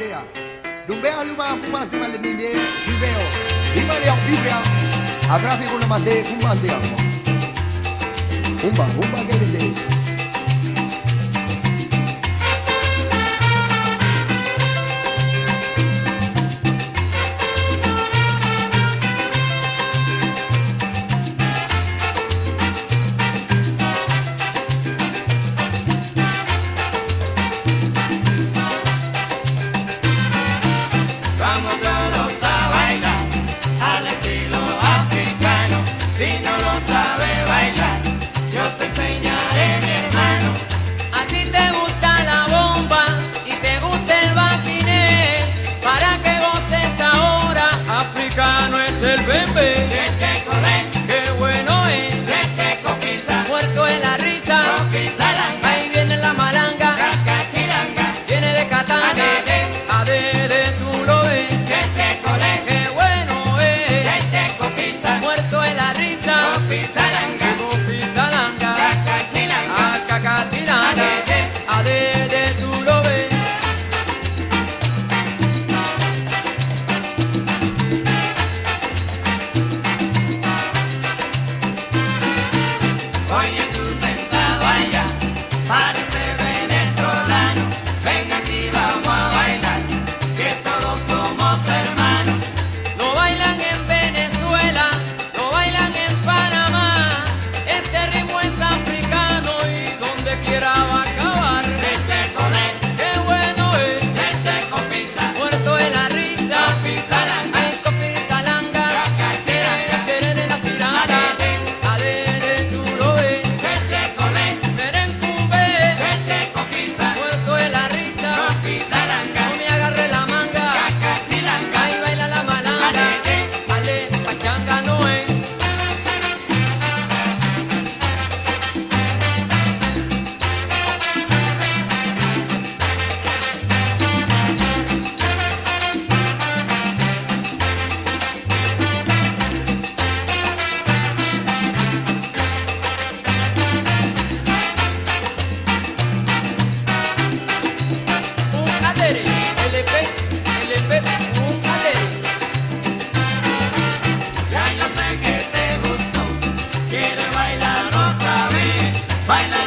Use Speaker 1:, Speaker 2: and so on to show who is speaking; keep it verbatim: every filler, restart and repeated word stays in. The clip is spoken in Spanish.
Speaker 1: idea. Dumbea luma puma si malemine, viveo. Ima le vivea. Habrá figo na mande, puma de amo. Pumba, pumba que le dé.
Speaker 2: Vamos todos a bailar al estilo africano. Si no lo sabes bailar, yo te enseñaré, mi hermano.
Speaker 3: A ti te gusta la bomba y te gusta el baquiné. Para que goces ahora, africano es el bembe.
Speaker 2: Cheche colé,
Speaker 3: Qué bueno es,
Speaker 2: cheche coquisa,
Speaker 3: muerto en la risa.
Speaker 2: coquizalanga,
Speaker 3: Ahí viene la malanga,
Speaker 2: cacachilanga,
Speaker 3: viene de Catán.
Speaker 2: adede,
Speaker 3: Adere, tú lo ves.
Speaker 2: cheche colé,
Speaker 3: Qué bueno es,
Speaker 2: cheche coquisa,
Speaker 3: muerto en la risa.
Speaker 2: coquizalanga,
Speaker 3: Salanga,
Speaker 2: cacachilanga,
Speaker 3: acacatiranga, adere, tú lo ves.
Speaker 2: oye tú sentado allá, parece venezolano. Ven aquí, vamos a bailar, que todos somos hermanos.
Speaker 3: Lo bailan en Venezuela, lo bailan en Panamá. Este ritmo es africano y donde quiera va a acabar.
Speaker 2: Cheche colé,
Speaker 3: Qué bueno es,
Speaker 2: cheche coquisa,
Speaker 3: muerto en la risa.
Speaker 2: coquizalanga,
Speaker 3: Ay, copizalanga,
Speaker 2: cacachilanga,
Speaker 3: terere la pirata. Adere, tú lo ves.
Speaker 2: cheche colé,
Speaker 3: Merencumbe,
Speaker 2: cheche coquisa,
Speaker 3: muerto en la risa.
Speaker 2: coquizalanga,
Speaker 3: No me agarre la manga.
Speaker 2: cacachilanga,
Speaker 3: Ahí baila la malanga, ale, pachanga no es. Un adere, L P, L P, un adere.
Speaker 2: ya yo sé que te gustó, quieres bailar otra vez, baila